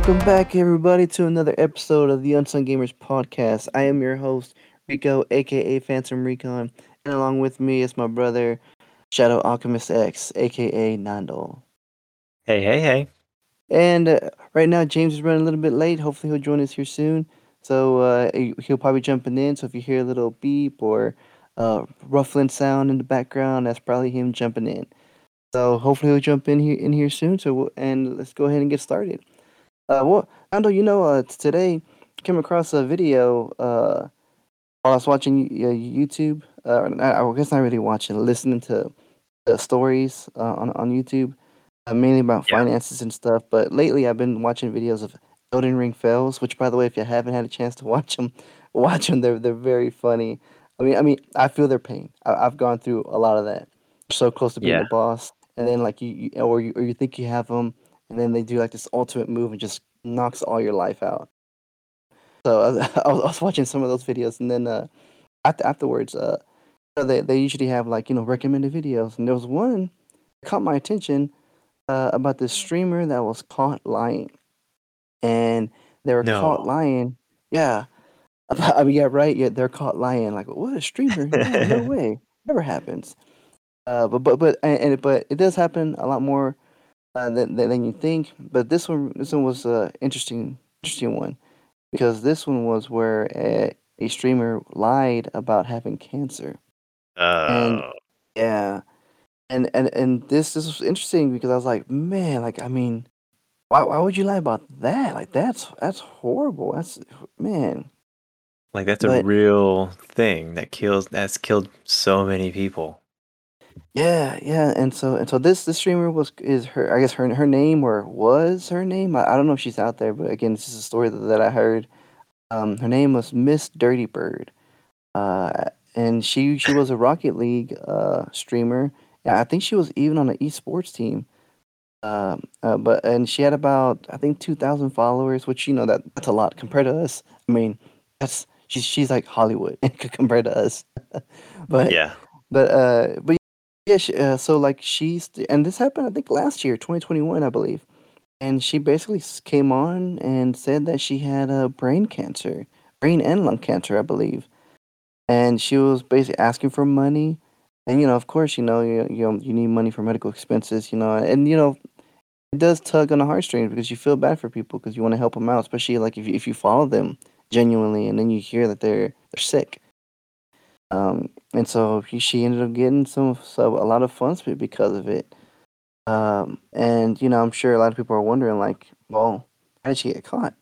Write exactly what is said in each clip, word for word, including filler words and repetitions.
Welcome back, everybody, to another episode of the Unsung Gamers podcast. I am your host, Rico, aka Phantom Recon, and along with me is my brother, Shadow Alchemist X, aka Nando. Hey, hey, hey. And uh, right now, James is running a little bit late. Hopefully, he'll join us here soon. So uh, he- he'll probably jumping in. So if you hear a little beep or uh, ruffling sound in the background, that's probably him jumping in. So hopefully, he'll jump in here in here soon. So we'll, and let's go ahead and get started. Uh, well, Nando, you know, uh, t- today I came across a video uh, while I was watching uh, YouTube. Uh, I, I guess not really watching, listening to uh, stories uh, on on YouTube, uh, mainly about Yeah. finances and stuff. But lately, I've been watching videos of Elden Ring fails. Which, by the way, if you haven't had a chance to watch them, watch them. They're they're very funny. I mean, I mean, I feel their pain. I, I've gone through a lot of that. So close to beating the Yeah. boss, and then like you, you or you or you think you have them, and then they do like this ultimate move and just knocks all your life out. So I, I was I was watching some of those videos, and then uh, after, afterwards, uh, you know, they they usually have like you know recommended videos, and there was one that caught my attention uh, about this streamer that was caught lying, and they were caught No. lying. Yeah, I mean, yeah, right. Yeah, they're caught lying. Like, what, a streamer? No, no way. Never happens. Uh, but but but and, and but it does happen a lot more uh, than, than than you think. But this one this one was a interesting interesting one because this one was where a, a streamer lied about having cancer. And Oh, yeah, and and and this this was interesting because I was like, man, like I mean, why why would you lie about that? Like that's that's horrible. That's man. like that's a But real thing that kills that's killed so many people. yeah, yeah, and so and so this this streamer was is her I guess her her name or was her name. I, I don't know if she's out there, but again, this is a story that, that I heard. Um, her name was Miss Dirty Bird. Uh, and she she was a Rocket League uh streamer. Yeah, I think she was even on an esports team. Um, uh, but and she had about I think two thousand followers, which you know that that's a lot compared to us. I mean, that's she's she's like Hollywood compared to us. But Yeah. but uh but yeah, she, uh, so like she's and this happened I think last year, twenty twenty-one, I believe. And she basically s- came on and said that she had a uh, brain cancer, brain and lung cancer, I believe. And she was basically asking for money. And you know, of course, you know, you you, know, you need money for medical expenses, you know, and you know, it does tug on the heartstrings because you feel bad for people because you want to help them out, especially like if you, if you follow them genuinely and then you hear that they're they're sick. Um, and so he, she ended up getting some so a lot of funds be- because of it. Um, and you know, I'm sure a lot of people are wondering like, well, how did she get caught?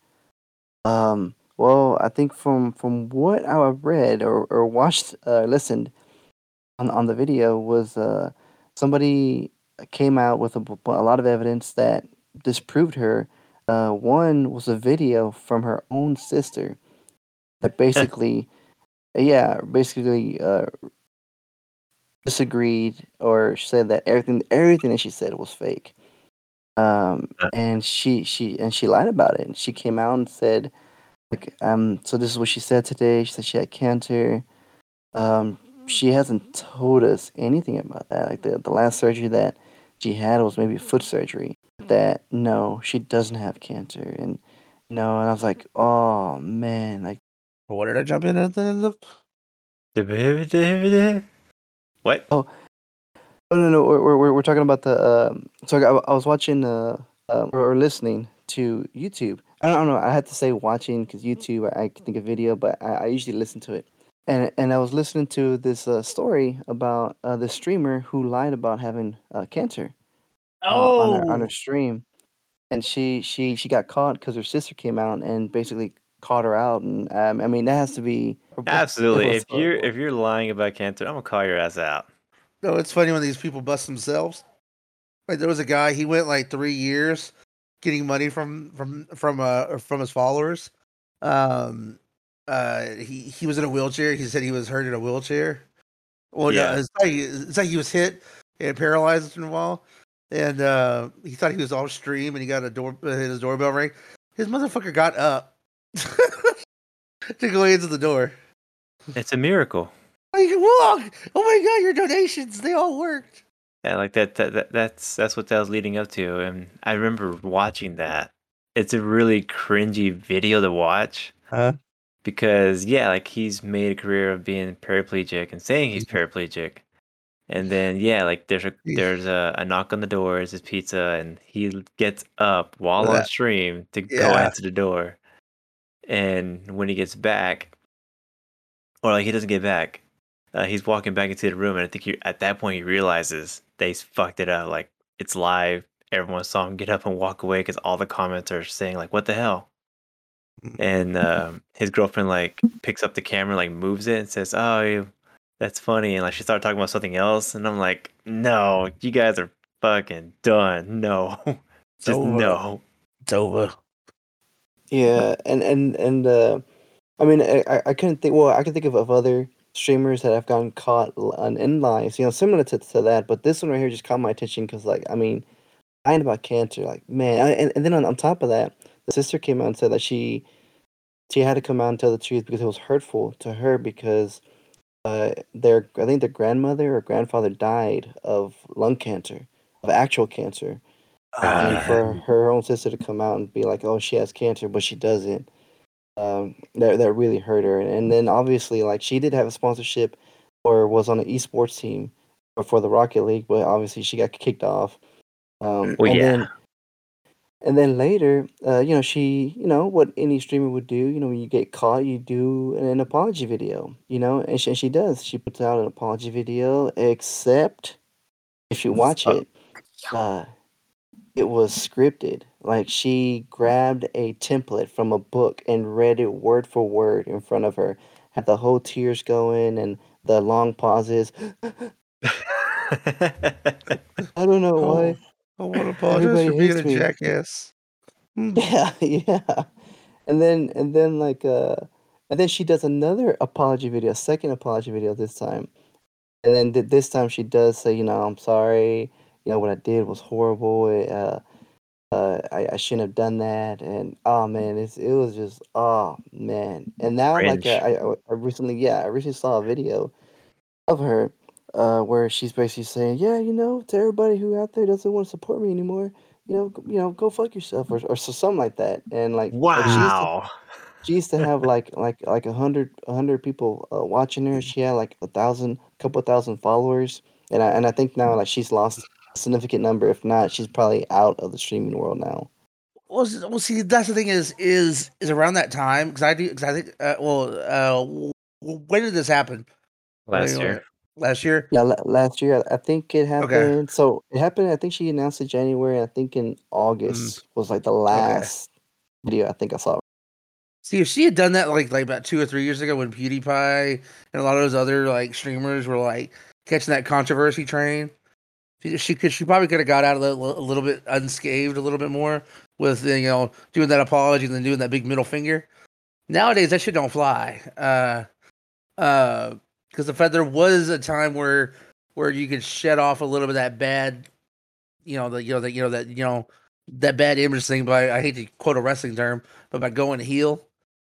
Um, well, I think from from what I've read or, or watched, uh, listened on on the video was uh, somebody came out with a, b- a lot of evidence that disproved her. Uh, one was a video from her own sister that basically, yeah, basically uh, disagreed or said that everything everything that she said was fake. Um, Uh, and she she and she lied about it. And she came out and said, like, um, so this is what she said today. She said she had cancer. Um, she hasn't told us anything about that. Like the, the last surgery that she had was maybe foot surgery. That no, she doesn't have cancer, and you know, and I was like, oh man, like What did I jump in at the end of? What? oh no no no, we're we're, we're talking about the um. So I, I was watching uh, uh or listening to YouTube. I don't, I don't know. I had to say watching because YouTube I, I can think of video, but I, I usually listen to it. And and I was listening to this uh, story about uh, the streamer who lied about having uh, cancer uh, on her on her Oh, stream, and she she she got caught because her sister came out and basically caught her out, and um, I mean that has to be it Absolutely. was If you're horrible. if you're lying about cancer, I'm gonna call your ass out. no, it's funny when these people bust themselves. Like there was a guy, he went like three years getting money from from from uh from his followers. Um, uh, he he was in a wheelchair. He said he was hurt in a wheelchair. Well, no, Yeah. it's like it's like he was hit and paralyzed in a while, and uh, he thought he was off stream, and he got a door his doorbell ring. His motherfucker got up to go into the door. It's a miracle. I can walk. Oh my god, your donations, they all worked. Yeah, like that, that, that that's that's what that was leading up to. And I remember watching that. it's a really cringy video to watch Huh? because yeah, like he's made a career of being paraplegic and saying he's paraplegic. And then yeah, like there's a Yeah. there's a, a knock on the door, it's his pizza, and he gets up while on That- stream to go yeah. answer the door. And when he gets back, or like he doesn't get back, uh, he's walking back into the room, and I think he, at that point he realizes that he's fucked it up. Like it's live, everyone saw him get up and walk away because all the comments are saying like, "What the hell?" And um, his girlfriend like picks up the camera, like moves it, and says, "Oh, you, that's funny." And like she started talking about something else, and I'm like, "No, you guys are fucking done. No, It's just over. no." It's over. Yeah, and and and uh, I mean, I I I couldn't think. Well, I can think of, of other streamers that have gotten caught l- on in lies, you know, similar to to that. But this one right here just caught my attention because, like, I mean, lying about cancer, like, man, I, and and then on, on top of that, the sister came out and said that she she had to come out and tell the truth because it was hurtful to her because uh their I think their grandmother or grandfather died of lung cancer, of actual cancer. And Uh, for her own sister to come out and be like, "Oh, she has cancer, but she doesn't," um, that that really hurt her. And then obviously, like she did have a sponsorship, or was on an esports team, for for the Rocket League, but obviously she got kicked off. Um, well, and yeah, then and then later, uh, you know, she, you know, what any streamer would do, you know, when you get caught, you do an apology video, you know, and she, and she does. She puts out an apology video, except if you watch uh, it, uh, it was scripted. Like she grabbed a template from a book and read it word for word in front of her. Had the whole tears going and the long pauses. I don't know Oh, why I want to apologize for everybody being hates a me. jackass. Hmm. Yeah, yeah. And then and then like uh and then she does another apology video, second apology video this time. And then th- this time she does say, you know, I'm sorry. You know, what I did was horrible. Uh Uh, I, I shouldn't have done that, and oh man, it's it was just oh man. And now, like cringe. I, I, I recently, yeah, I recently saw a video of her, uh, where she's basically saying, yeah, you know, to everybody who out there doesn't want to support me anymore, you know, g- you know, go fuck yourself, or or so, something like that. And like like she used to Wow. she used to have like like like a hundred a hundred people uh, watching her. She had like a thousand, couple thousand followers, and I and I think now like she's lost a significant number. If not, she's probably out of the streaming world now. Well, s- well, see, that's the thing is is is around that time because I do because I think uh, well, uh, w- w- when did this happen? I Last mean, year. uh, last year. Yeah, la- last year I I think it Okay. happened. So it happened. I think she announced it January. I think in Mm, August was like the okay. last video I think I saw. See, if she had done that like like about two or three years ago when PewDiePie and a lot of those other like streamers were like catching that controversy train, she she could she probably could have got out of it a li- a little bit unscathed a little bit more with you know doing that apology and then doing that big middle finger. Nowadays that shit don't fly. Uh, uh, because the fact there was a time where where you could shed off a little bit of that bad, you know, the you know that you know that you know that bad image thing. But I, I hate to quote a wrestling term, but by going heel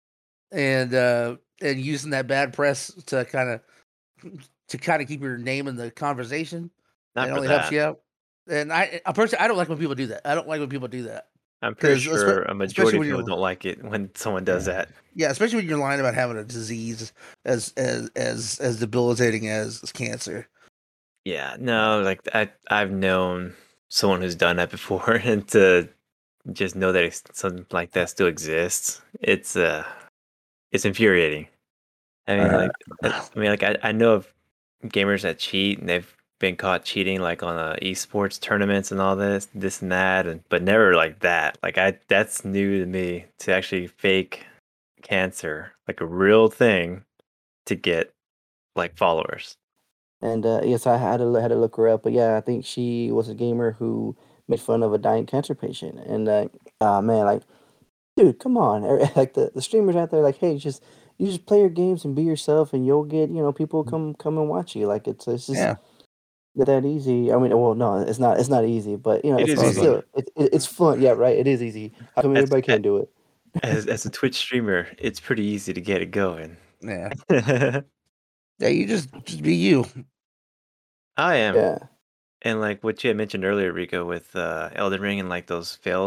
and uh and using that bad press to kind of to kind of keep your name in the conversation, it Not for only helps that. you out. And I, I personally, I don't like when people do that. I don't like when people do that I'm pretty because sure a especially majority of when people you're don't like it when someone does yeah that. yeah especially when you're lying about having a disease as as as as debilitating as, as cancer. Yeah, no, like I I've known someone who's done that before, and to just know that it's, something like that still exists, it's uh, it's infuriating. I mean, Uh, like, I I mean, like I, I know of gamers that cheat and they've been caught cheating, like on uh, esports tournaments and all this, this and that, and but never like that. Like I, that's new to me to actually fake cancer, like a real thing, to get like followers. And uh, yes, I had to had to look her up. But yeah, I think she was a gamer who made fun of a dying cancer patient. And uh, ah man, like dude, come on. Like the, the streamers out there, like, hey, just you just play your games and be yourself, and you'll get you know people come come and watch you. Like it's it's just yeah, not that easy. I mean, well, no, it's not. It's not easy, but you know, It it's is well, it's it's not. easy still it, it, it's fun. Yeah, right. It is easy. How come as everybody a- can't do it? as as a Twitch streamer. It's pretty easy to get it going. Yeah, I yeah. You just just be you. am. Yeah. And like what you had mentioned earlier, Rico, with uh, Elden Ring and like those fails,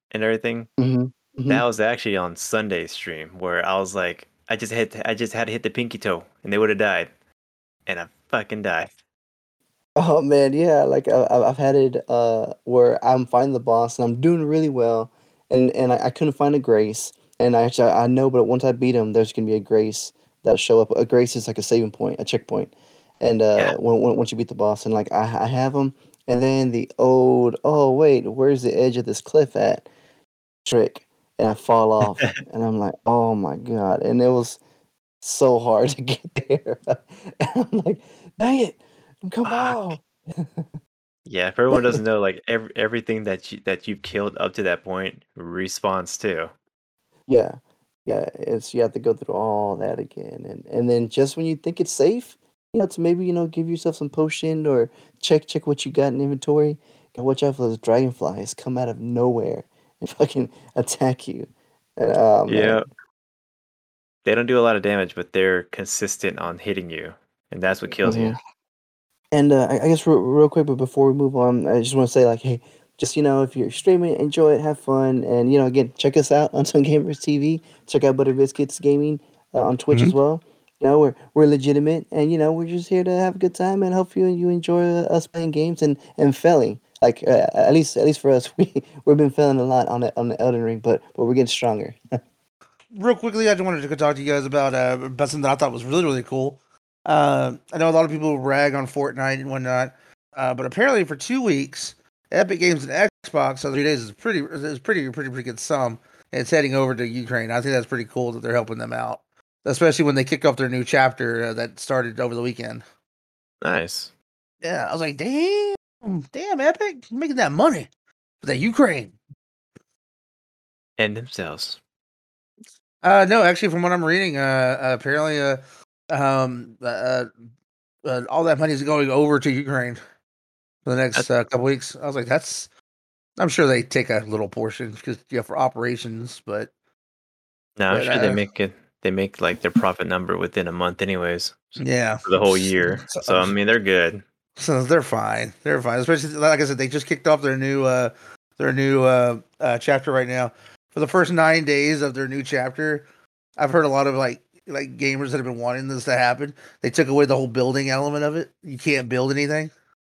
and everything. hmm hmm That was actually on Sunday stream where I was like, I just had to, I just had to hit the pinky toe, and they would have died, and I fucking died. Oh man, yeah. Like I, I- I've had it uh where I'm finding the boss and I'm doing really well, and and I, I couldn't find a grace, and I actually I know, but once I beat him, there's gonna be a grace that'll show up. A grace is like a saving point, a checkpoint, and Yeah. uh when, when once you beat the boss, and like I I have him, and then the old oh wait, where's the edge of this cliff at? Trick, and I fall off, and I'm like, oh my god, and it was so hard to get there. And I'm like, dang it, come Fuck. on. Yeah, if everyone doesn't know, like every everything that you that you've killed up to that point respawns too. Yeah, yeah, it's you have to go through all that again, and and then just when you think it's safe, you know, to maybe you know give yourself some potion or check check what you got in inventory, and watch out for those dragonflies come out of nowhere and fucking attack you. And, oh Yeah, man. they don't do a lot of damage, but they're consistent on hitting you, and that's what kills you. hmm And uh, I, I guess real, real quick, but before we move on, I just want to say like, hey, just you know, if you're streaming, enjoy it, have fun, and you know, again, check us out on Sun Gamers T V. Check out Butter Biscuits Gaming uh, on Twitch hmm as well. You know, we're we're legitimate, and you know, we're just here to have a good time and hope you you enjoy uh, us playing games and and failing. Like uh, at least at least for us, we we've been failing a lot on the on the Elden Ring, but but we're getting stronger. Real quickly, I just wanted to talk to you guys about uh, about something that I thought was really really cool. Uh, I know a lot of people rag on Fortnite and whatnot, uh, but apparently for two weeks, Epic Games and Xbox, so three days is pretty is pretty pretty pretty good sum. And it's heading over to Ukraine. I think that's pretty cool that they're helping them out, especially when they kick off their new chapter uh, that started over the weekend. Nice. Yeah, I was like, damn, damn, Epic, you're making that money for that Ukraine. And themselves. Uh, no, actually, from what I'm reading, uh, apparently, uh, um, uh, uh, all that money is going over to Ukraine for the next That's, uh, couple weeks. I was like, that's. I'm sure they take a little portion because yeah, for operations, but no, I'm but sure they uh, make it. They make like their profit number within a month, anyways, yeah, for the whole year. so, So I mean, they're good. so they're fine. They're fine. Especially like I said, they just kicked off their new uh their new uh, uh chapter right now. For the first nine days of their new chapter, I've heard a lot of like like gamers that have been wanting this to happen. They took away the whole building element of it. You can't build anything.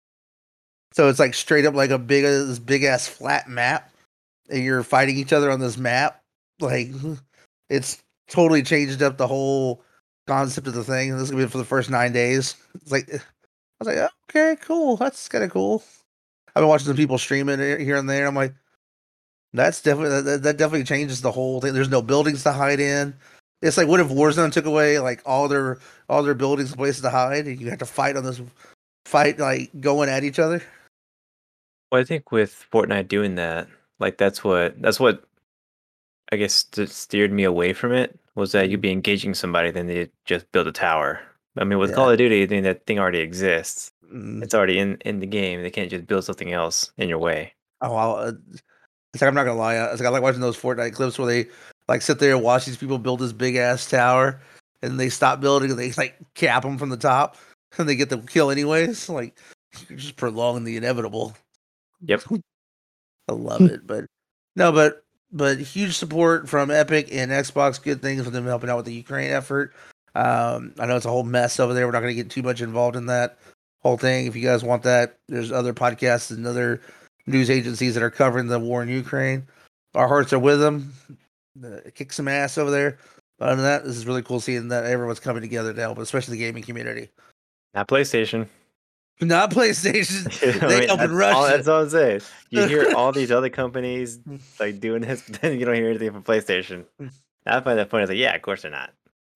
So it's like straight up like a big this big ass flat map, and you're fighting each other on this map. Like it's totally changed up the whole concept of the thing. This is gonna be for the first nine days. It's like I was like, okay, cool. That's kind of cool. I've been watching some people streaming it here and there. I'm like, that's definitely that, that definitely changes the whole thing. There's no buildings to hide in. It's like what if Warzone took away like all their all their buildings and places to hide, and you have to fight on this fight like going at each other. Well, I think with Fortnite doing that, like that's what that's what I guess st- steered me away from it was that you'd be engaging somebody, then they just build a tower. I mean, with Yeah. Call of Duty, I mean, that thing already exists. Mm. It's already in in the game. They can't just build something else in your way. Oh, well, uh, it's like I'm not gonna lie. It's like I like watching those Fortnite clips where they like sit there and watch these people build this big ass tower, and they stop building and they like cap them from the top, and they get the kill anyways. Like you're just prolonging the inevitable. Yep. I love it, but no, but but huge support from Epic and Xbox. Good things for them helping out with the Ukraine effort. Um, I know it's a whole mess over there. We're not going to get too much involved in that whole thing. If you guys want that, there's other podcasts and other news agencies that are covering the war in Ukraine. Our hearts are with them. Uh, kick some ass over there. But other than that, this is really cool seeing that everyone's coming together to help, especially the gaming community. Not PlayStation. Not PlayStation. I They mean, help in that's all, Russia. that's all I'm saying. You hear all these other companies like doing this, but then you don't hear anything from PlayStation. I find that funny. It's like, yeah, of course they're not.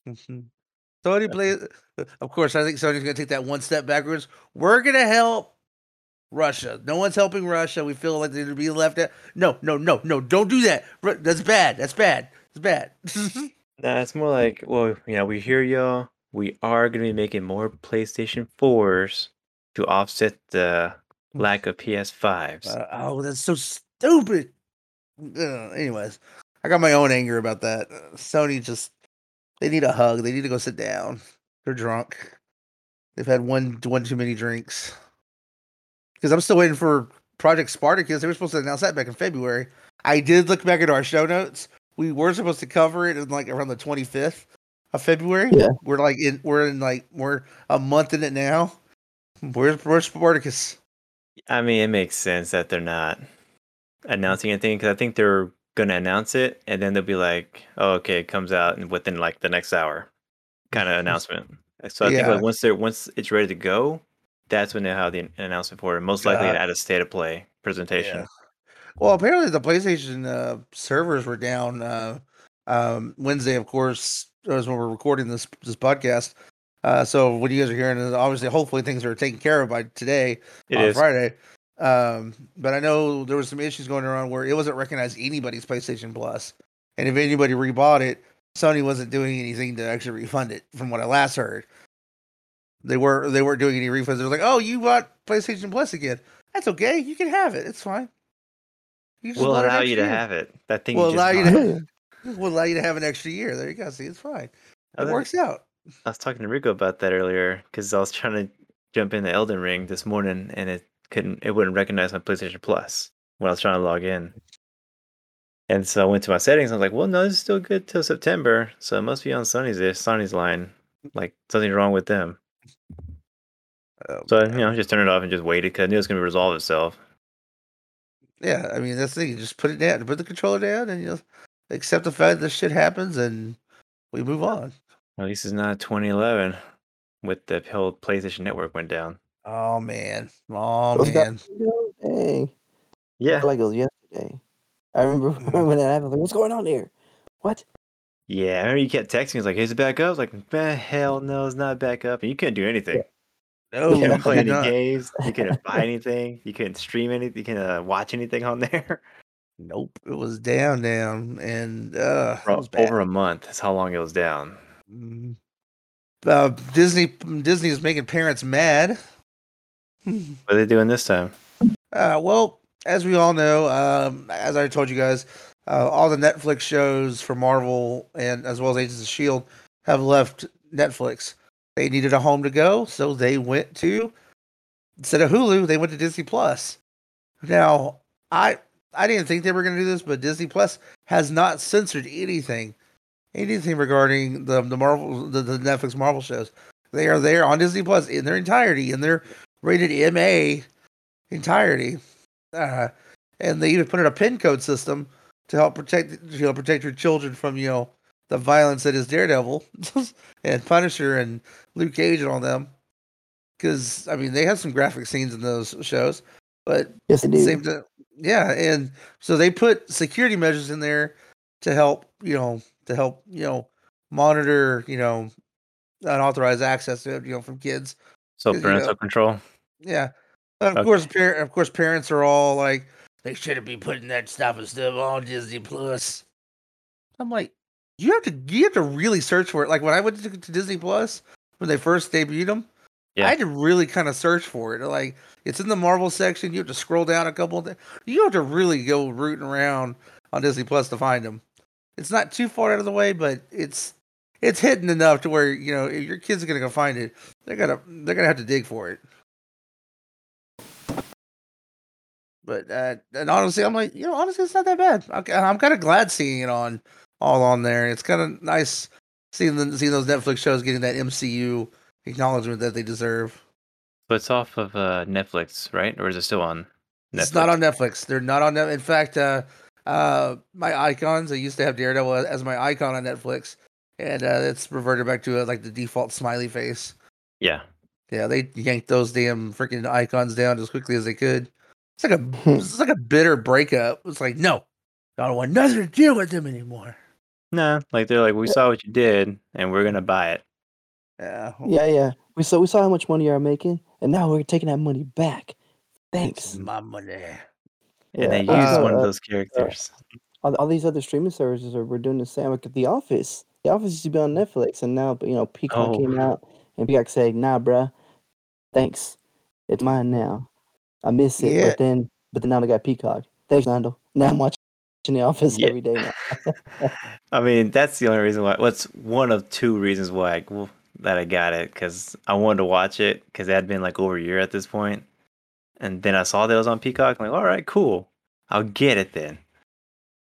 Sony plays. Of course, I think Sony's going to take that one step backwards. We're going to help Russia. No one's helping Russia. We feel like they're to be left out. No, no, no, no. Don't do that. Ru- That's bad. That's bad. It's bad. Nah, it's more like, well, you know, we hear y'all. We are going to be making more PlayStation fours to offset the lack of P S fives. Uh, oh, that's so stupid. Uh, anyways, I got my own anger about that. Uh, Sony just, they need a hug. They need to go sit down. They're drunk. They've had one one too many drinks. Because I'm still waiting for Project Spartacus. They were supposed to announce that back in February. I did look back at our show notes. We were supposed to cover it in like around the twenty-fifth of February. Yeah. We're like in we're in like we're a month in it now. Where's where's Spartacus? I mean, it makes sense that they're not announcing anything because I think they're gonna announce it and then they'll be like, "Oh, okay, it comes out and within like the next hour," kind of announcement. So I think Yeah. like once they're once it's ready to go, that's when they'll have the announcement for it. Most likely God. at a state of play presentation. Yeah. Well, apparently the PlayStation uh, servers were down uh, um, Wednesday. Of course, as when we're recording this this podcast. Uh, so what you guys are hearing is obviously, hopefully, things are taken care of by today It on is. Friday. Um, but I know there was some issues going around where it wasn't recognizing anybody's PlayStation Plus, and if anybody rebought it, Sony wasn't doing anything to actually refund it. From what I last heard, they were they weren't doing any refunds. They were like, "Oh, you bought PlayStation Plus again? That's okay. You can have it. It's fine. You just We'll bought it allow next you to year. have it. That thing We'll you allow just you bought. to we'll allow you to have an extra year. There you go. See, it's fine. It Other- works out. I was talking to Rico about that earlier because I was trying to jump into Elden Ring this morning and it couldn't, it wouldn't recognize my PlayStation Plus when I was trying to log in. And so I went to my settings. I was like, well, no, this is still good till September, so it must be on Sony's Sony's line. Like something's wrong with them. Oh, So man. you know, just turned it off and just waited because I knew it was going to resolve itself. Yeah, I mean that's the thing. You just put it down, put the controller down, and you accept the fact that shit happens, and we move on. At least it's not twenty eleven with the whole PlayStation Network went down. Oh man, oh Was that- man. Hey, Yeah, like it was yesterday. I remember when that happened. I was like, what's going on here? What? yeah. I remember you kept texting. It's like, "Is it back up?" I was like, eh, hell no, it's not back up. And you couldn't do anything. No, You Yeah. couldn't play you're any not. games. You couldn't buy anything. You couldn't stream anything. You couldn't uh, watch anything on there. Nope, it was down, down, and uh, For it was bad. over a month. That's how long it was down. Mm. Uh, Disney, Disney is making parents mad. What are they doing this time? Uh, well, as we all know, um, as I told you guys, uh, all the Netflix shows for Marvel and as well as Agents of Shield have left Netflix. They needed a home to go, so they went to instead of Hulu, they went to Disney Plus. Now, I I didn't think they were going to do this, but Disney Plus has not censored anything, anything regarding the the Marvel the, the Netflix Marvel shows. They are there on Disney Plus in their entirety, in their rated M A entirety. Uh, and they even put in a pin code system to help protect you know protect your children from you know the violence that is Daredevil and Punisher and Luke Cage and all them. Because I mean, they have some graphic scenes in those shows, but Yes, they do. same to, yeah, and so they put security measures in there to help you know to help you know monitor you know unauthorized access to it, you know from kids. So 'Cause, you parental know, control. yeah, and of Okay. course, par- of course, parents are all like, they shouldn't be putting that stuff and stuff on Disney Plus. I'm like, you have to, you have to really search for it. Like when I went to, to Disney Plus when they first debuted them, Yeah. I had to really kind of search for it. Like it's in the Marvel section. You have to scroll down a couple of things. You have to really go rooting around on Disney Plus to find them. It's not too far out of the way, but it's it's hidden enough to where you know if your kids are gonna go find it, they're gonna they're gonna have to dig for it. But uh, and honestly, I'm like, you know, honestly, it's not that bad. I'm, I'm kind of glad seeing it on all on there. It's kind of nice seeing the, seeing those Netflix shows getting that M C U acknowledgement that they deserve. But it's off of uh, Netflix, right? Or is it still on Netflix? It's not on Netflix. They're not on Netflix. In fact, uh, uh, my icons, I used to have Daredevil as my icon on Netflix, and uh, it's reverted back to uh, like the default smiley face. Yeah. Yeah, they yanked those damn freaking icons down as quickly as they could. It's like a it's like a bitter breakup. It's like, no, I don't want nothing to do with them anymore. Nah, like they're like, we saw what you did, and we're gonna buy it. Yeah, Yeah, yeah. We saw we saw how much money you're making, and now we're taking that money back. it's Thanks. my money. And they Yeah, used uh, one of uh, those characters. all, all these other streaming services are we're doing the same. Like The Office. The Office used to be on Netflix, and now you know Peacock Oh. came out, and Peacock said, "Nah, bruh, thanks, it's mine now. I miss it, Yeah. but then but then now they got Peacock. Thanks, Nando. Now I'm watching The Office Yeah. every day now." I mean, that's the only reason why. What's one of two reasons why I, well, that I got it? Because I wanted to watch it because it had been like over a year at this point, and then I saw that it was on Peacock. I'm like, all right, cool, I'll get it then.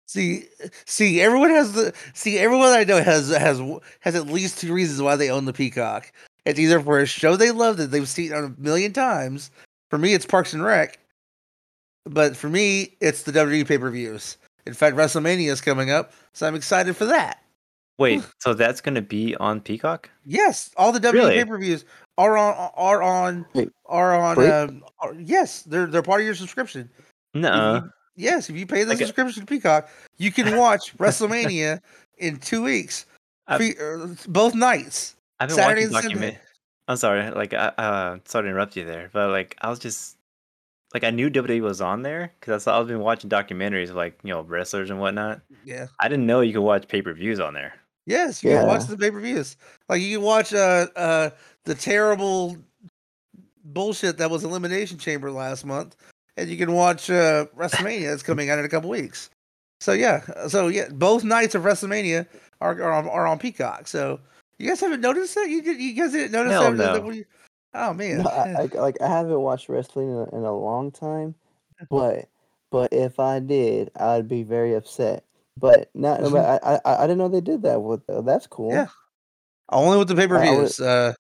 See, see, everyone has the see. Everyone I know has has has at least two reasons why they own the Peacock. It's either for a show they love that they've seen on a million times. For me, it's Parks and Rec. But for me, it's the W W E pay per views. In fact, WrestleMania is coming up, so I'm excited for that. Wait, so that's gonna be on Peacock? Yes, all the W W E Really? pay per views are on are on Wait, are on. free? Um, are, yes, they're they're part of your subscription. If No. you yes, if you pay the Like, uh, subscription to Peacock, you can watch WrestleMania in two weeks, I've, pre, uh, both nights, I've been Saturday watching and Sunday. document. I'm sorry, like, I uh, sorry to interrupt you there, but like, I was just like, I knew W W E was on there because I was been watching documentaries of like you know wrestlers and whatnot. Yeah. I didn't know you could watch pay per views on there. Yes, you can watch Yeah. the pay per views. Like you can watch uh uh the terrible bullshit that was Elimination Chamber last month, and you can watch uh WrestleMania that's coming out in a couple weeks. So yeah, so yeah, both nights of WrestleMania are are on, are on Peacock. So you guys haven't noticed that? You did, you guys didn't notice Hell that? that- that no. we- oh man, No, I, I like I haven't watched wrestling in a, in a long time, but but if I did, I'd be very upset. But not, but I, I I didn't know they did that. With uh, that's yeah, cool. only with the pay per I, I would. views. Uh,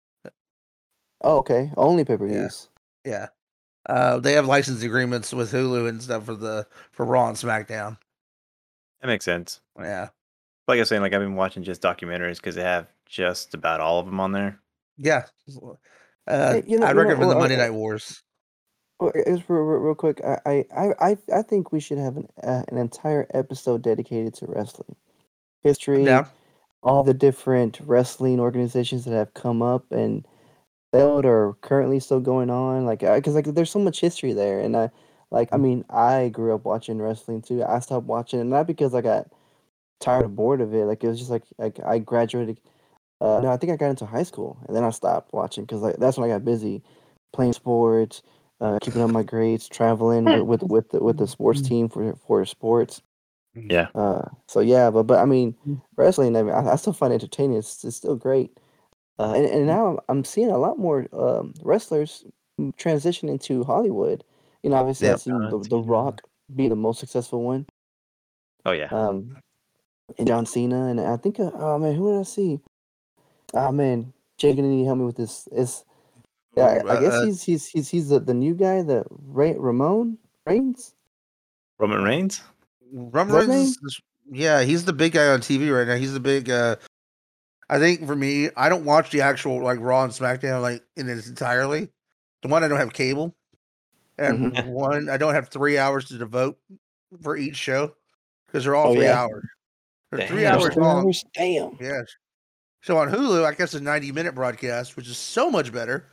Oh, okay. Only pay per yeah, views. yeah. Uh, they have license agreements with Hulu and stuff for the for Raw and SmackDown. That makes sense. Yeah, Like I was saying, like I've been watching just documentaries because they have just about all of them on there. yeah. Uh, Hey, you know, I'd you know, recommend the well, Monday uh, Night Wars. well, just real, real, real quick. I, I, I, I I think we should have an uh, an entire episode dedicated to wrestling I'm history, down. all the different wrestling organizations that have come up and failed or currently still going on. Like, because like there's so much history there, and I like I mean I grew up watching wrestling too. I stopped watching it not because I got tired or bored of it. Like it was just like like I graduated. Uh, no, I think I got into high school and then I stopped watching because like that's when I got busy playing sports, uh, keeping up my grades, traveling with with with the, with the sports team for for sports. Yeah. Uh, so yeah, but but I mean wrestling. I mean I, I still find it entertaining. It's, it's still great. Uh, and, and now I'm seeing a lot more um, wrestlers transition into Hollywood. You know, obviously Yeah. I've seen John the, the Cena. Rock be the most successful one, Oh yeah. um, and John Cena, and I think uh, oh man, who did I see? Oh man, Jake, can you help me with this? Is yeah, I I guess Uh, he's he's he's he's the, the new guy, the Ray, Ramon Reigns. Roman Reigns. Roman Is that his Reigns name? is, is- yeah, he's the big guy on T V right now. He's the big. Uh, I think for me, I don't watch the actual like Raw and SmackDown like in its entirely. The one I don't have cable, and Mhm. one I don't have three hours to devote for each show because they're all Oh three yeah, hours. They're three Damn. there's hours three long. hours. Damn. Yes. So on Hulu, I guess a ninety minute broadcast, which is so much better.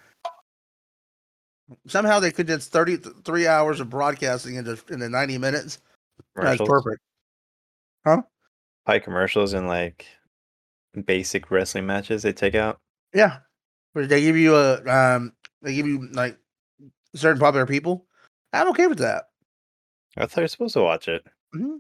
Somehow they condense thirty three hours of broadcasting into into ninety minutes. That's Commercials. perfect. Huh? High commercials and like basic wrestling matches they take out. Yeah. But they give you a um they give you like certain popular people. I'm okay with that. I thought you're supposed to watch it. hmm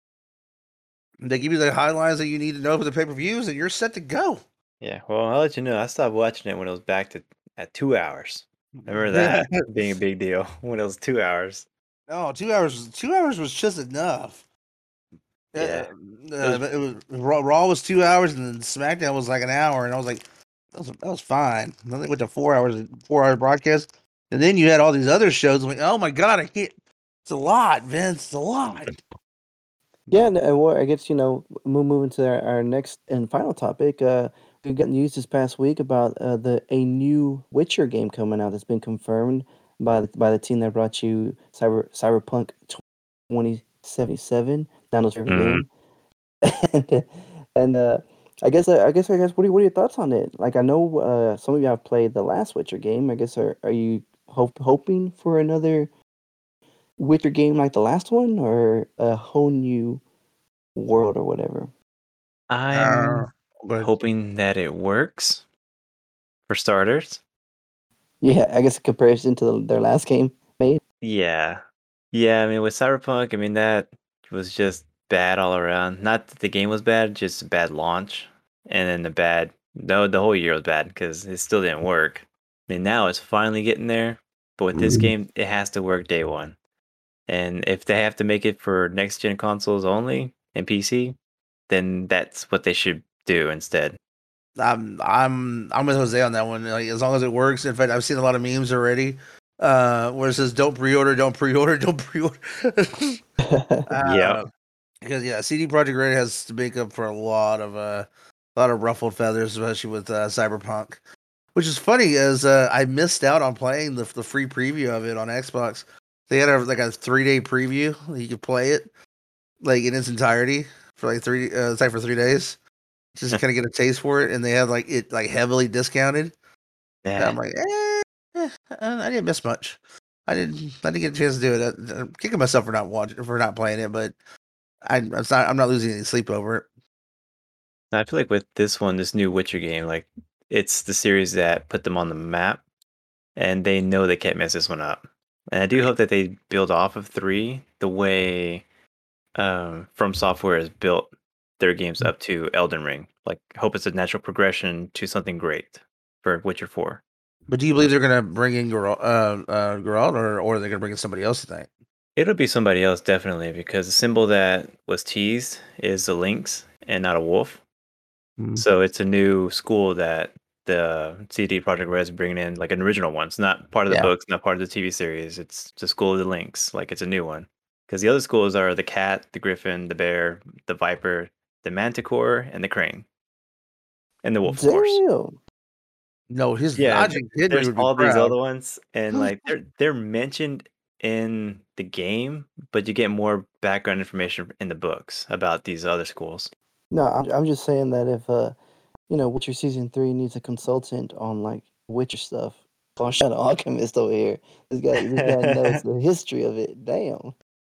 They give you the highlights that you need to know for the pay per views, and you're set to go. Yeah. Well, I'll let you know. I stopped watching it when it was back to at two hours. I remember that being a big deal when it was two hours. No, two hours. Two hours was just enough. Yeah. Uh, uh, it was Raw, Raw was two hours, and then SmackDown was like an hour, and I was like, that was that was fine. And then they went to four hours, four hour broadcast, and then you had all these other shows. I'm like, oh my god, I can't. It's a lot, Vince. It's a lot. Yeah, and, and what I guess you know, mo- moving to our, our next and final topic. Uh, we got news this past week about uh, the a new Witcher game coming out that's been confirmed by the, by the team that brought you Cyber Cyberpunk twenty seventy-seven. Donald's favorite Mhm. game, and and uh, I guess I guess I guess what are, what are your thoughts on it? Like I know uh, some of you have played the last Witcher game. I guess are are you hope, hoping for another Witcher game like the last one, or a whole new world or whatever? Uh, I'm but hoping that it works for starters. Yeah, I guess in comparison to the, their last game made. Yeah. Yeah, I mean with Cyberpunk, I mean that was just bad all around. Not that the game was bad, just a bad launch. And then the bad no, the whole year was bad because it still didn't work. I mean now it's finally getting there, but with this game it has to work day one. And if they have to make it for next gen consoles only and P C, then that's what they should do instead. I'm I'm I'm with Jose on that one. Like, as long as it works. In fact, I've seen a lot of memes already, uh, where it says "Don't pre-order, don't pre-order, don't pre-order." Yeah. uh, because yeah, C D Projekt Red has to make up for a lot of uh, a lot of ruffled feathers, especially with uh, Cyberpunk. Which is funny, as uh, I missed out on playing the the free preview of it on Xbox. They had a, like a three day preview. You could play it like in its entirety for like three. Uh, it's like for three days, just to kind of get a taste for it. And they had like it like heavily discounted. And I'm Yeah. like, eh, eh, I didn't miss much. I didn't. I didn't get a chance to do it. I, I'm kicking myself for not watching for not playing it, but I, I'm not. I'm not losing any sleep over it. I feel like with this one, this new Witcher game, like it's the series that put them on the map, and they know they can't mess this one up. And I do hope that they build off of three the way um, From Software has built their games up to Elden Ring. Like, hope it's a natural progression to something great for Witcher Four. But do you believe they're gonna bring in Geralt, uh, uh, Geralt or or are they gonna bring in somebody else tonight? It'll be somebody else definitely because the symbol that was teased is a lynx and not a wolf. Mm. So it's a new school that the C D Projekt Red is bringing in, like an original one. It's not part of the Yeah. books, not part of the T V series. It's the School of the Lynx, like it's a new one. Because the other schools are the cat, the griffin, the bear, the viper, the manticore, and the crane, and the wolf, of course. Damn. No, his Yeah, logic Henry there's would be all these proud. other ones, and like they're they're mentioned in the game, but you get more background information in the books about these other schools. No, I'm I'm just saying that if uh, you know, Witcher season three needs a consultant on like Witcher stuff. Oh, shut up, Alchemist over here. This guy, this guy knows the history of it. Damn.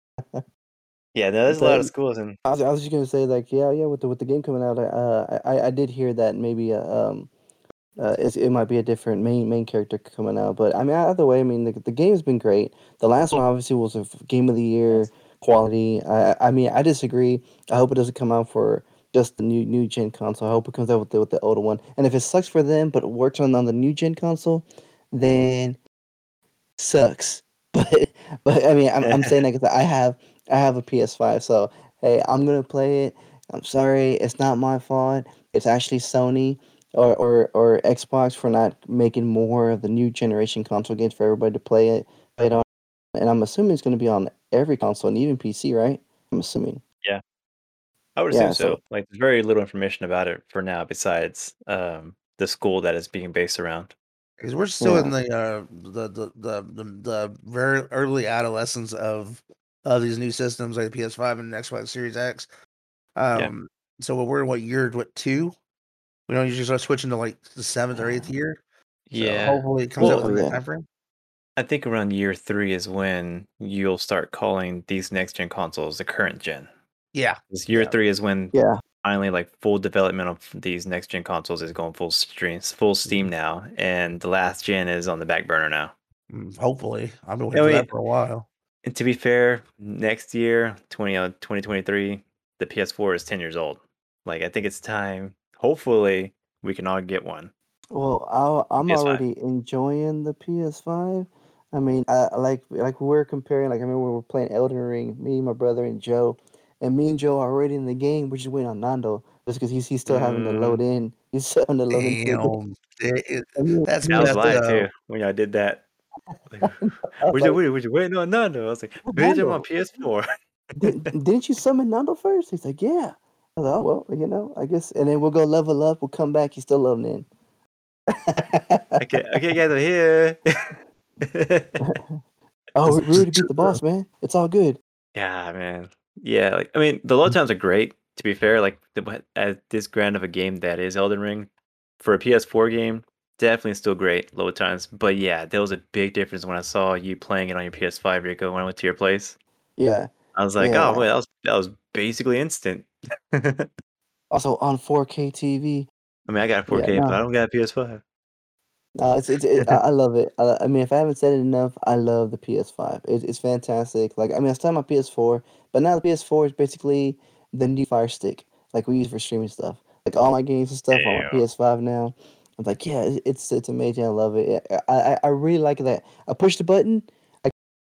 Yeah, no, there's a lot But of schools, and I was, I was just gonna say like, yeah, yeah, with the with the game coming out, uh, I I did hear that maybe uh, um. Uh, it's, it might be a different main main character coming out, but I mean, either way, I mean, the, the game's been great. The last one obviously was a f- game of the year quality. I I mean, I disagree. I hope it doesn't come out for just the new new gen console. I hope it comes out with the with the older one. And if it sucks for them, but it works on on the new gen console, then sucks. But but I mean, I'm I'm saying that 'cause I have I have a P S five, so hey, I'm gonna play it. I'm sorry, it's not my fault. It's actually Sony or, or, or Xbox for not making more of the new generation console games for everybody to play it, play it on. And I'm assuming it's going to be on every console and even P C, right? I'm assuming. yeah, I would assume Yeah. so. So Like, there's very little information about it for now, besides um, the school that it's being based around. Because we're still in yeah, the uh the the, the the the very early adolescence of of these new systems like the P S five and Xbox Series X. Yeah. Um, so we're in what year? What two? We don't usually start switching to like the seventh or eighth year. So Yeah. hopefully it comes out Well, within oh that yeah, time frame. I think around year three is when you'll start calling these next gen consoles the current gen. Yeah, 'Cause year yeah. three is when yeah. finally like full development of these next gen consoles is going full stream, full steam Mhm. now, and the last gen is on the back burner now. Mm, Hopefully, I've been I waiting for mean, that for a while. and to be fair, next year, twenty, uh, twenty twenty-three, the P S four is ten years old. Like, I think it's time. Hopefully, we can all get one. Well, I'll, I'm P S five. already enjoying the P S five. I mean, I I like like we're comparing. Like I remember we were playing Elden Ring, me, my brother, and Joe, and me and Joe are already in the game. We're just waiting on Nando just because he's he's still having to Mm, load in. He's still having to load into the game. Damn, it- it- And me, that's I me was and messed lying up. too when y'all did that. Like, I was where's your, like, where, where's your waiting on Nando? I was like, "What bitch, I'm on Nando? P S four. Didn't didn't you summon Nando first?" He's like, "Yeah." I was like, "Oh well, you know, I guess." And then we'll go level up. We'll come back. He's still loading in. Okay, okay, guys, I'm here. Oh, we we Just already beat the boss, man. It's all good. Yeah, man. Yeah, like I mean, the load times are great. To be fair, like the, what- as this grand of a game that is Elden Ring, for a P S four game, definitely still great load times. But yeah, there was a big difference when I saw you playing it on your P S five, Rico. When I went to your place, Yeah, I was like, oh, yeah. wait, that was that was basically instant. I Also on four K T V. mean, I got a Yeah, four K, but I no, don't got a P S five. no, it's it's it, I I love it. I, I mean, if I haven't said it enough, I love the P S five. It, it's fantastic. Like I mean, I still have my P S four, but now the P S four is basically the new Fire Stick, like we use for streaming stuff. Like all my games and stuff on my Damn. P S five now. I'm like, yeah, it- it's it's amazing. I love it. I I, I really like that. I push the button. I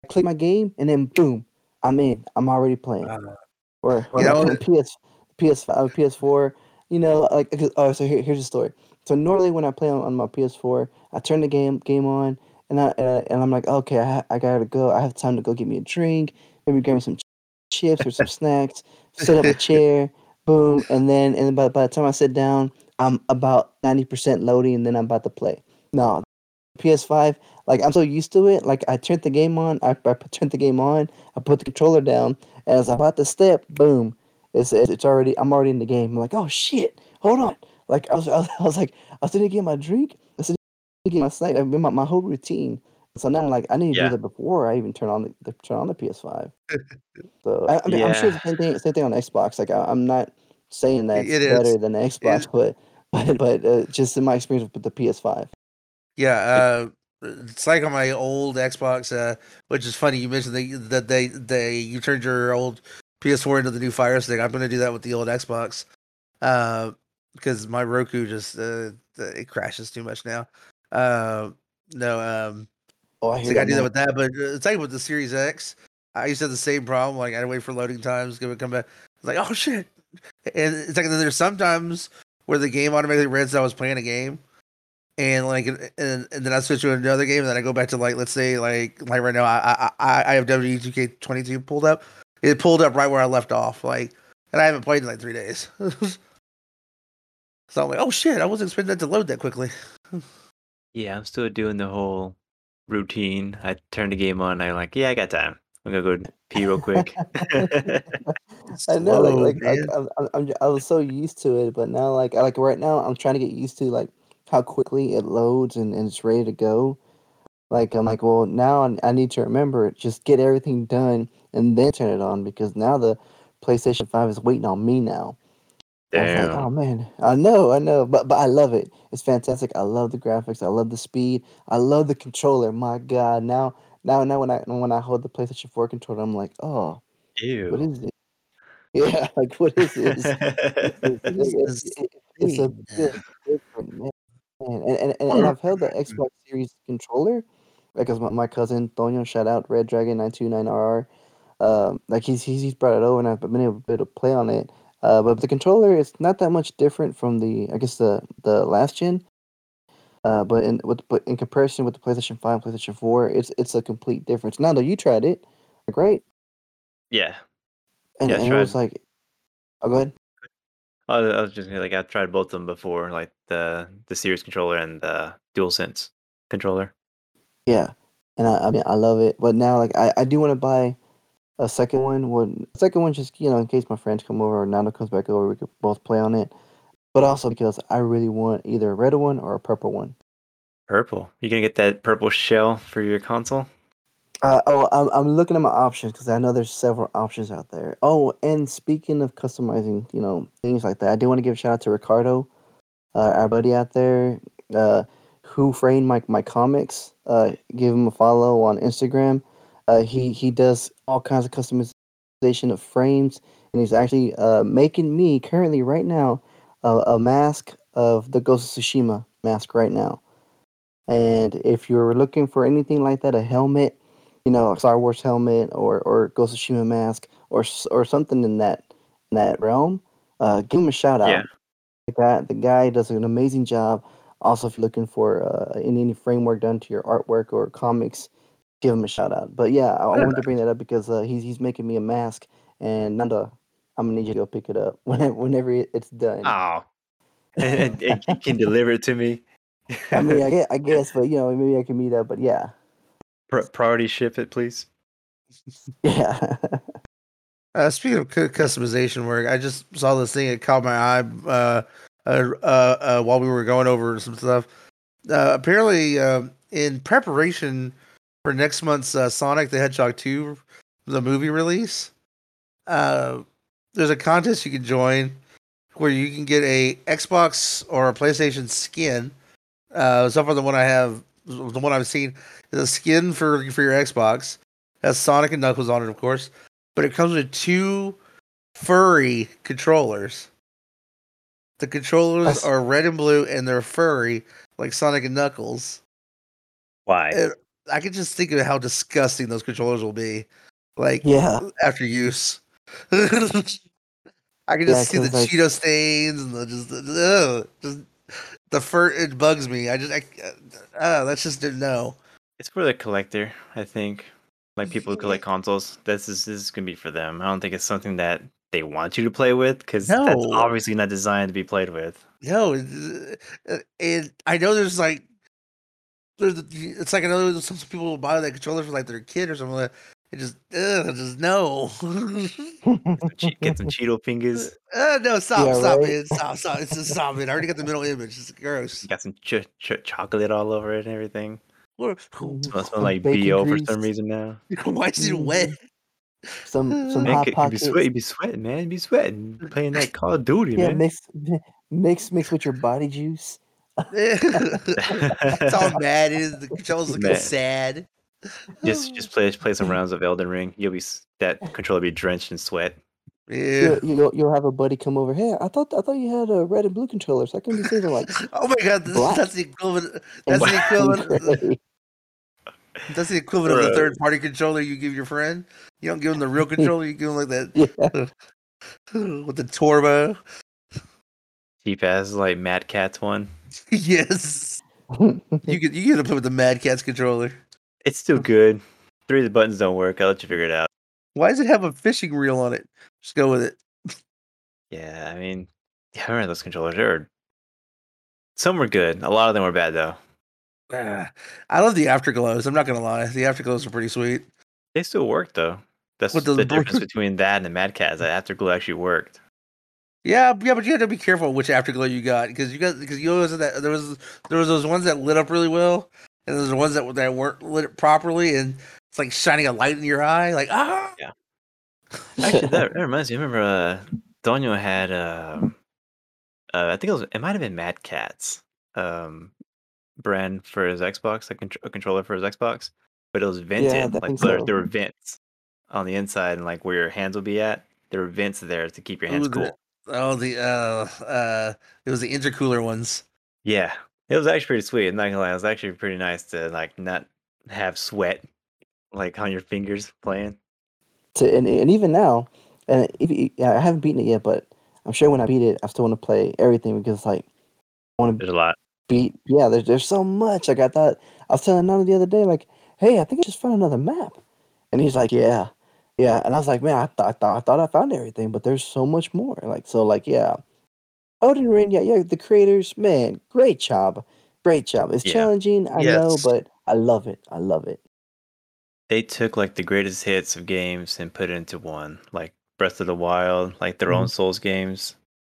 click my game, and then boom, I'm in. I'm already playing. Uh, Or or you like know, on P S P S five, P S four. You know, like oh, so here, here's the story. So normally when I play on, on my P S four, I turn the game game on, and I and, I, and I'm like, okay, I, I gotta go. I have time to go get me a drink, maybe grab me some chips or some snacks, set up a chair, boom, and then and by, by the time I sit down, I'm about ninety percent loading, and then I'm about to play. No, P S five, like I'm so used to it. Like I turned the game on, I, I turned the game on, I put the controller down, and as I'm about to step, boom, it's it's it's already I'm already in the game. I'm like, oh shit, hold on. Like I was I was, I was like I was sitting to get my drink, I was sitting to get my snack, I've been my, my whole routine. So now I'm like I need to do Yeah. that before I even turn on the, the turn on the P S five. So I, I mean I'm sure Yeah. it's the same thing same thing on Xbox. Like I, I'm not saying that's it is. better than the Xbox, It, but but but uh, just in my experience with the P S five. yeah, uh, it's like on my old Xbox, uh, which is funny. You mentioned that that they they you turned your old P S four into the new Fire Stick. I'm going to do that with the old Xbox, uh, because my Roku just uh, it crashes too much now. Uh, no, um, Oh, I so hear I got to that do that now. with that. But uh, it's like with the Series X, I used to have the same problem. Like I had to wait for loading times, give it come back. It's like oh shit, and it's like there's sometimes where the game automatically reads that I was playing a game and like and, and then I switch to another game, and then I go back to like let's say like like right now I I I have W two K twenty-two pulled up. It pulled up right where I left off, like, and I haven't played in like three days. So I'm like, oh shit, I wasn't expecting that to load that quickly. Yeah, I'm still doing the whole routine. I turn the game on. I'm like, yeah, I got time. I'm gonna go pee real quick. It's I know, like, slow, like, like man. I'm, I'm, I'm j- I was so used to it, but now, like, I, like right now, I'm trying to get used to like how quickly it loads and, and it's ready to go. Like, I'm like, well, now I, I need to remember it, just get everything done and then turn it on because now the PlayStation Five is waiting on me now. I was like, Damn. oh man, I know, I know, but but I love it. It's fantastic. I love the graphics. I love the speed. I love the controller. My God, now, now, now, when I when I hold the PlayStation Four controller, I'm like, oh, what Ew. is it? Yeah, like what is this? This is What it, is it, this it, it's a thing? bit different, man. And and, and, and I've held the Xbox Series controller because my, my cousin Tonyo, shout out Red Dragon nine two nine R R. Um, like he's, he's he's brought it over and I've been able to play on it. Uh, but the controller is not that much different from the I guess the the last gen. Uh, but in with but in comparison with the PlayStation Five, PlayStation Four, it's it's a complete difference. Now, though you tried it, like right, Yeah. and Yeah, I and it was tried. like, oh, go ahead. I was I was just gonna, like, I've tried both of them before, like the the Series controller and the DualSense controller. Yeah, and I, I mean I love it. But now like I, I do want to buy a second one. When second one just you know in case my friends come over or Nando comes back over, we could both play on it. But also because I really want either a red one or a purple one. Purple. You gonna get that purple shell for your console? Uh, oh, I'm I'm looking at my options because I know there's several options out there. Oh, and speaking of customizing, you know things like that, I do want to give a shout out to Ricardo, uh, our buddy out there, uh, who framed my my comics. Uh, give him a follow on Instagram. Uh, he he does all kinds of customization of frames, and he's actually uh, making me currently right now a, a mask of the Ghost of Tsushima mask right now. And if you're looking for anything like that, a helmet, you know, a Star Wars helmet or or Ghost of Tsushima mask or s- or something in that in that realm, uh, give him a shout Yeah. out. The guy, the guy does an amazing job. Also, if you're looking for uh, any, any framework done to your artwork or comics, give him a shout out. But yeah, I, I wanted to bring that up because uh, he's he's making me a mask, and Nanda, I'm gonna need you to go pick it up whenever whenever it- it's done. Oh. And, and, and you can deliver it to me. I mean, I guess, I guess, but you know, maybe I can meet up. But yeah, Pri- Priority ship it, please. yeah, Uh, speaking of cu- customization work, I just saw this thing. It caught my eye uh, uh, uh, uh, while we were going over some stuff. Uh, apparently, um, in preparation for next month's uh, Sonic the Hedgehog two, the movie release, uh, there's a contest you can join where you can get a Xbox or a PlayStation skin. Uh, so far, the one I have, the one I've seen, is a skin for for your Xbox. Has Sonic and Knuckles on it, of course, but it comes with two furry controllers. The controllers that's are red and blue, and they're furry like Sonic and Knuckles. Why? And I can just think of how disgusting those controllers will be, like Yeah. after use. I can Yeah, just see the 'cause, like Cheeto stains and the just, the, ugh, just the fur. It bugs me. I just, I, uh, that's just no. It's for the collector, I think. Like people who Yeah. collect consoles. This is this is gonna be for them. I don't think it's something that they want you to play with because that's No, obviously not designed to be played with. no, it- uh, and I know there's like, there's, it's like I know there's some people will buy that controller for like their kid or something. Like that. It just, ugh, just no. Che- Get some Cheeto fingers. Uh, no, stop, Yeah, stop right? it, stop, stop. It's just stop it. I already got the middle image. It's gross. Got some ch- ch- chocolate all over it and everything. What- Mhm. Smells smell Some like bacon B O for grease. some reason now. Why is it wet? Mhm. Some some Man, hot could, could be pockets. sweat. You be sweating, man. You be sweating playing that Call of Duty, Yeah, man. mix mix mix with your body juice. It's all mad. It is the controller's looking Man. sad. Just just play play some rounds of Elden Ring. You'll be s- that controller will be drenched in sweat. Yeah. You'll, you'll you'll have a buddy come over. Hey, I thought I thought you had a red and blue controller. So I can be saving like Oh my god, this, black that's the equivalent. and That's the equivalent. gray. That's the equivalent of the Bruh. third party controller you give your friend. You don't give him the real controller. You give him like that Yeah. with the turbo. Cheap ass like Mad Catz one. Yes, you get you get to play with the Mad Catz controller. It's still good. Three of the buttons don't work. I'll let you figure it out. Why does it have a fishing reel on it? Just go with it. Yeah, I mean, yeah, I remember those controllers. They were some were good. A lot of them were bad though. Ah, I love the afterglows. I'm not gonna lie, the afterglows are pretty sweet. They still work though. That's With the, the- difference between that and the Mad Catz. That Afterglow actually worked. Yeah, yeah, but you have to be careful which afterglow you got because you got because you always had that there was there was those ones that lit up really well, and there's the ones that that weren't lit properly, and it's like shining a light in your eye, like ah. Actually, that, that reminds me. I remember uh, Daniel had um, uh, I think it was it might have been Mad Catz um, brand for his Xbox, like a controller for his Xbox, but it was vented. I like think there, so. there were vents on the inside, and like where your hands will be at, there were vents there to keep your hands Ooh, the- cool. Oh, the uh, uh, it was the intercooler ones. Yeah, it was actually pretty sweet. I'm not gonna lie, it was actually pretty nice to like not have sweat like on your fingers playing. To, and, and even now, and if, yeah, I haven't beaten it yet, but I'm sure when I beat it, I still want to play everything because like I want to There's a lot. beat. Yeah, there's there's so much. Like I thought, I was telling Nana the other day, like, hey, I think I just found another map, and he's like, yeah, yeah, and I was like, man, I thought I thought I thought I found everything, but there's so much more. Like so, like yeah, Elden Ring, yeah, yeah, the creators, man, great job, great job. It's Yeah. challenging, I know, Yes. but I love it. I love it. They took like the greatest hits of games and put it into one, like Breath of the Wild, like their Mm-hmm. own Souls games,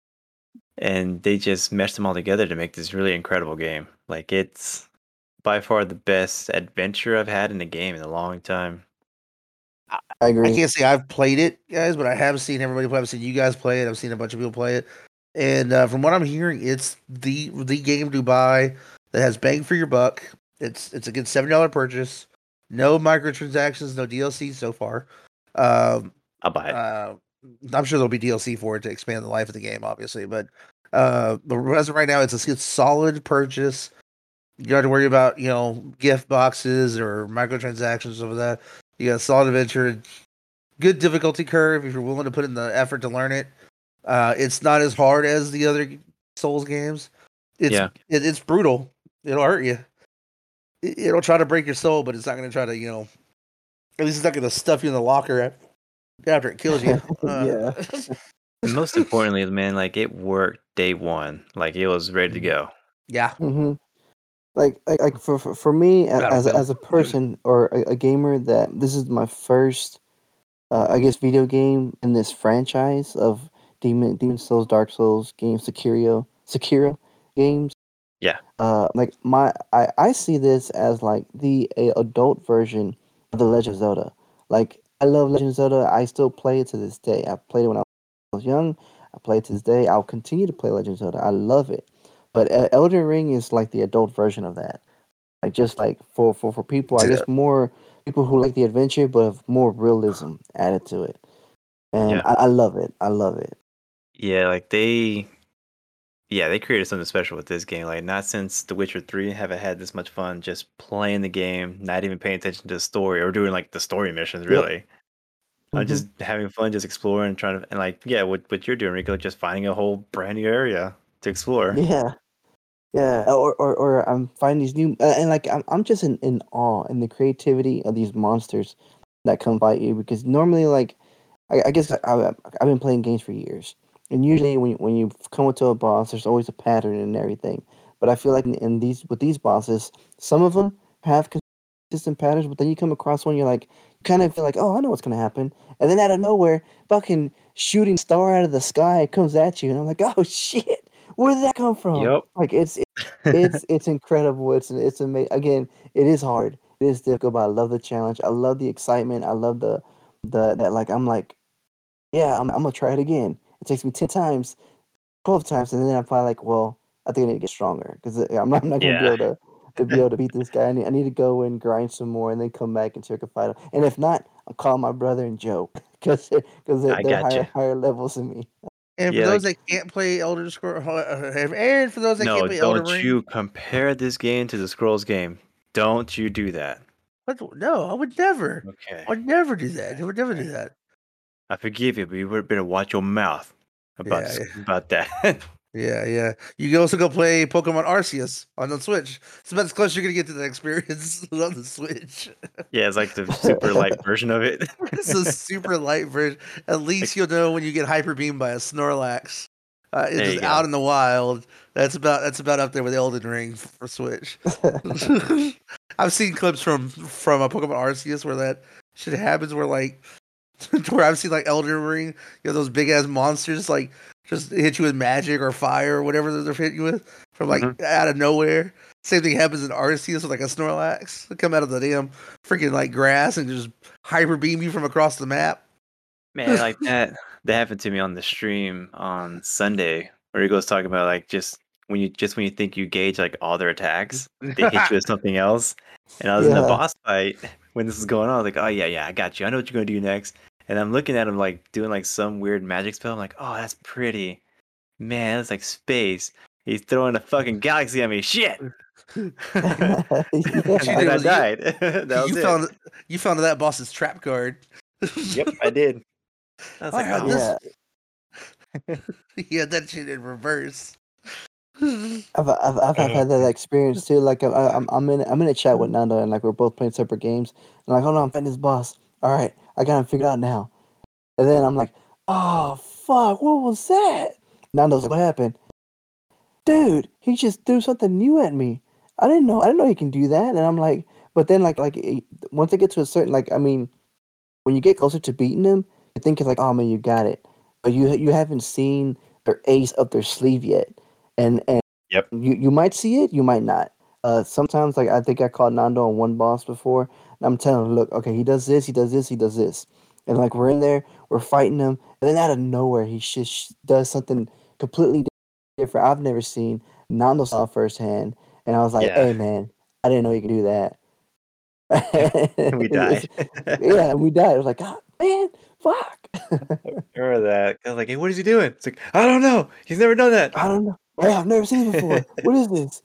and they just meshed them all together to make this really incredible game. Like it's by far the best adventure I've had in a game in a long time. I I agree. can't say I've played it, guys, but I have seen everybody play. I've seen you guys play it. I've seen a bunch of people play it, and uh, from what I'm hearing, it's the the game to buy that has bang for your buck. It's it's a good seventy dollar purchase. No microtransactions, no D L C so far. Um, I'll buy it. uh, I'm sure there'll be D L C for it to expand the life of the game, obviously. But uh, but as of right now, it's a, it's a solid purchase. You don't have to worry about you know gift boxes or microtransactions over that. You got a solid adventure, good difficulty curve if you're willing to put in the effort to learn it. Uh, it's not as hard as the other Souls games. It's Yeah. it, it's brutal. It'll hurt you. It, it'll try to break your soul, but it's not going to try to you know. At least it's not going to stuff you in the locker after it kills you. Uh, Yeah. And most importantly, man, like it worked day one. Like it was ready to go. yeah. hmm Like, like, like for, for for me a- Got 'em, as a, got 'em. as a person or a, a gamer, that this is my first, uh, I guess, video game in this franchise of Demon Demon Souls, Dark Souls games, Sekiro, Sekiro games. Yeah. Uh, like my, I, I see this as like the a adult version of the Legend of Zelda. Like I love Legend of Zelda. I still play it to this day. I played it when I was young. I play it to this day. I'll continue to play Legend of Zelda. I love it. But uh, Elden Ring is like the adult version of that. Like just like for, for, for people, I Yeah. guess more people who like the adventure, but have more realism added to it. And Yeah. I, I love it. I love it. Yeah, like they yeah, they created something special with this game. Like, not since The Witcher three have I had this much fun just playing the game, not even paying attention to the story or doing like the story missions. Yep. Really, I'm hmm just having fun, just exploring, trying to, and like, yeah, what what you're doing, Rico, just finding a whole brand new area to explore. Yeah. Yeah, or, or or I'm finding these new uh, and like I'm I'm just in, in awe in the creativity of these monsters that come by you because normally like I, I guess I, I I've been playing games for years and usually when when you come into a boss there's always a pattern and everything but I feel like in, in these with these bosses some of them have consistent patterns but then you come across one you're like you kind of feel like oh I know what's gonna happen and then out of nowhere fucking shooting star out of the sky comes at you and I'm like oh shit where did that come from Yep. like it's it's it's incredible. It's it's amazing. Again, it is hard. It is difficult, but I love the challenge. I love the excitement. I love the the that like I'm like, yeah, I'm I'm gonna try it again. It takes me ten times, twelve times, and then I'm finally like, well, I think I need to get stronger because I'm not I'm not gonna be Yeah. able to to be able to beat this guy. I need I need to go and grind some more, and then come back and take a fight. him. And if not, I'll call my brother and Joe because because they're, I they're got you. higher higher levels than me. And for Yeah, those like, that can't play Elder Scrolls, and for those that can't no, play Elden don't Ring, you compare this game to the Scrolls game. Don't you do that. what? No, I would never. Okay. I would never do that. Okay. I would never Okay. do that. I forgive you, but you would better watch your mouth about Yeah, s- about that. yeah, yeah. You can also go play Pokemon Arceus on the Switch. It's about as close you're gonna get to that experience on the Switch. Yeah, it's like the super light version of it. It's a super light version. At least Like, you'll know when you get hyper beamed by a Snorlax. Uh, it's there just you out go. in the wild. That's about that's about up there with Elden Ring f- for Switch. I've seen clips from from a Pokemon Arceus where that shit happens. Where like where I've seen like Elden Ring, you know, those big ass monsters like just hit you with magic or fire or whatever they're hitting you with from like Mhm. out of nowhere. Same thing happens in Arceus with like a Snorlax. They come out of the damn freaking like grass and just hyper beam you from across the map. Man, like that that happened to me on the stream on Sunday where he goes talking about like just when you just when you think you gauge like all their attacks, they hit you with something else. And I was in the Yeah. boss fight when this was going on. I was like, oh yeah, yeah, I got you. I know what you're gonna do next. And I'm looking at him like doing like some weird magic spell. I'm like, oh, that's pretty. Man, that's like space. He's throwing a fucking galaxy at me. Shit. And Yeah. What you then did I was you died. That was you it. found you found that boss's trap card. Yep, I did. I was I like, had oh, this. Yeah. Yeah, that shit in reverse. I've, I've I've I've had that experience too. Like I, I- I'm I'm in I'm in a chat with Nando and like we're both playing separate games. And like, hold on, I'm fighting this boss. All right, I got him figured out now. And then I'm like, oh fuck, what was that? Nando's like, what happened? Dude, he just threw something new at me. I didn't know I didn't know he can do that. And I'm like, but then like like it- once it gets to a certain like I mean, when you get closer to beating him, you think it's like, oh man, you got it. But you you haven't seen their ace up their sleeve yet. And and yep. you you might see it, you might not. Uh, sometimes, like I think I caught Nando on one boss before, and I'm telling him, look, okay, he does this, he does this, he does this, and like we're in there, we're fighting him, and then out of nowhere, he just does something completely different. I've never seen. Nando saw firsthand, and I was like, Yeah. hey man, I didn't know you could do that. We It's- died. yeah, and we died. I was like, God, man, fuck. Remember that? I was like, hey, what is he doing? It's like, I don't know. He's never done that. I don't know. Hey, I've never seen it before. What is this?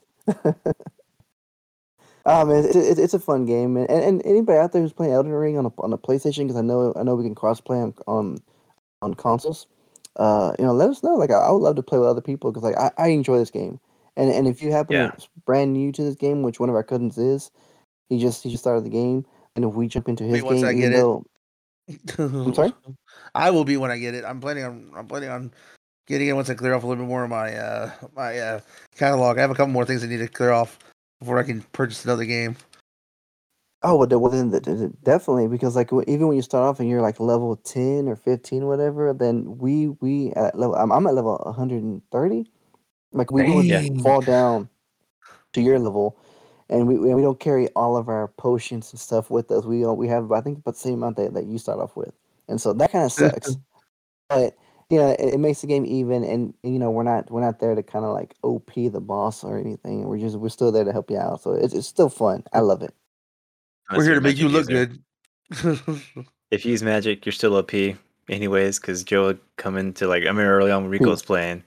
Ah man, it's, it's it's a fun game, man. And, and anybody out there who's playing Elden Ring on a on a PlayStation, because I know I know we can cross play on, on on consoles. Uh, you know, let us know. Like, I, I would love to play with other people because like I, I enjoy this game. And and if you happen Yeah. to brand new to this game, which one of our cousins is, he just he just started the game, and if we jump into his Wait, once game, I even get it. though I'm sorry, I will be when I get it. I'm planning on I'm planning on getting it once I clear off a little bit more of my uh my uh catalog. I have a couple more things I need to clear off before I can purchase another game. oh well, then- well then the- the- definitely because like w- even when you start off and you're like level ten or fifteen, whatever, then we we at level I'm, I'm at level one hundred thirty. Like we would Yeah. Dang. fall down to your level, and we we we don't carry all of our potions and stuff with us. We don't, we have I think about the same amount that, that you start off with, and so that kind of sucks. But you know, it, it makes the game even, and you know we're not we're not there to kind of like O P the boss or anything. We're just we're still there to help you out. So it's it's still fun. I love it. We're Unless here you're to a make you magic look user. good. If you use magic, you're still O P anyways, because Joe would come into like I remember early on when Rico was playing,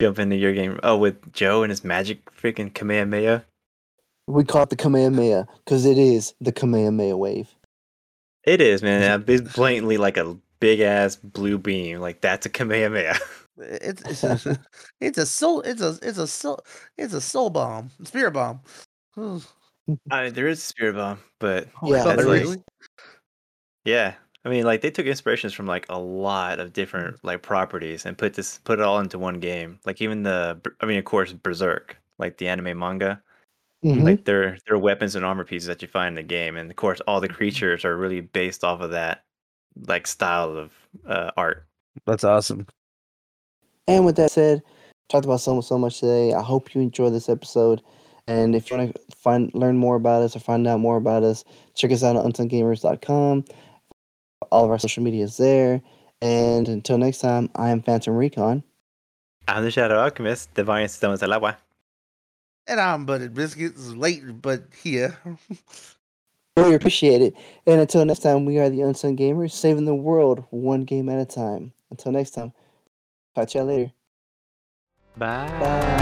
jump into your game. Oh, with Joe and his magic freaking Kamehameha. We call it the Kamehameha because it is the Kamehameha wave. It is, man. It's blatantly like a big ass blue beam. Like that's a Kamehameha. It's it's a it's a soul it's a it's a soul it's a soul bomb, spirit bomb. I mean, there is a spirit bomb, but Yeah, that's there like, is. yeah. I mean, like they took inspirations from like a lot of different like properties and put this put it all into one game. Like even the, I mean, of course, Berserk, like the anime manga. Mhm. Like their their weapons and armor pieces that you find in the game, and of course, all the creatures are really based off of that like style of uh, art. That's awesome. And with that said, talked about so so much today. I hope you enjoy this episode. And if you want to find learn more about us or find out more about us, check us out on unsung gamers dot com. All of our social media is there. And until next time, I am Phantom Recon. I'm the Shadow Alchemist, Divine Stones al Agua. And I'm Buttered Biscuits, late but here. Really appreciate it. And until next time, we are the Unsung Gamers, saving the world one game at a time. Until next time, catch y'all later. Bye. Bye.